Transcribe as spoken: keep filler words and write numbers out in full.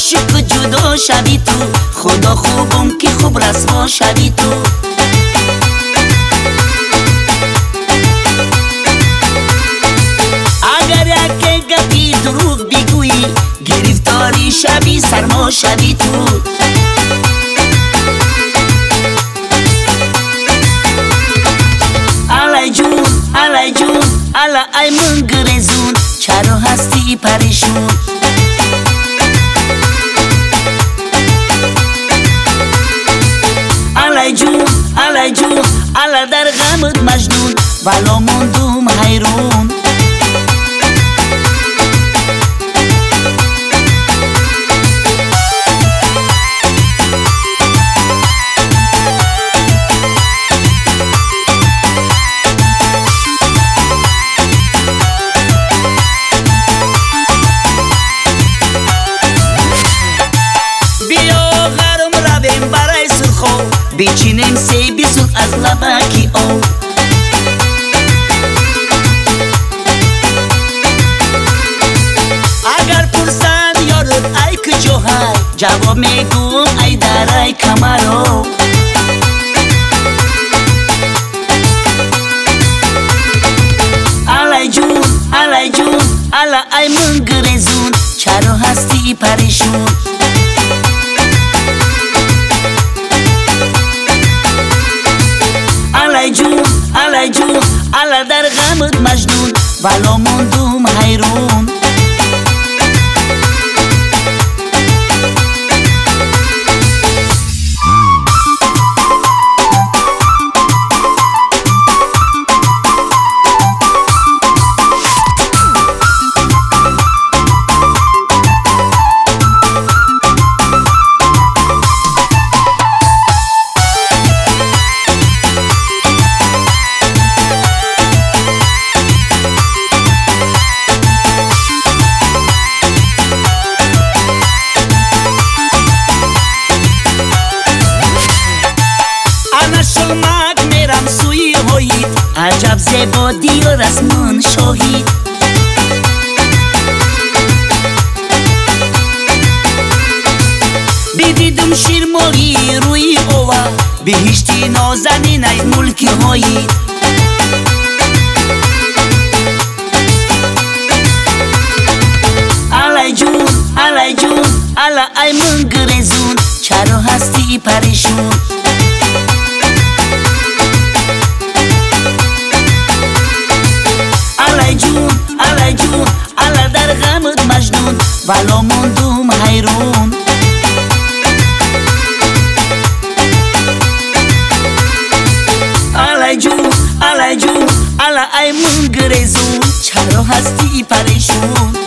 عاشق جدا شوی تو، خدا خوبم که خوب رسوا شوی تو. اگر یک گپی دروغ بگویی گرفتاری شوی سرما شوی تو. الای جون الای جون الا ای من گریزون، چرا هستی پریشون؟ الای جون الای جون الا در غمت مجنون، والا موندم حیرون. بیچینیم سی بیسون از لبکی او. اگر پرسند یارت ای کجا های، جواب میگوم ای درای کمرو. الای جون الای جون الا ای من گریزون، چرا هستی پریشون؟ الای جون الای جون الا در غمت مجنون، والا موندم حیرون. شلمک میرم سوی هویت، عجب زیبا دیار از من شاهید. بدیدم شیر ماهی روی اوه، بهشتی نازنین ای ملک هویت. الای جون الای جون الا ای من گریزون، چرا هستی پریشون؟ الای جون الای جون الا در غمت مجنون، والا موندم حیرون. الای جون الای جون الا ای من گریزون، چرا هستی پریشون؟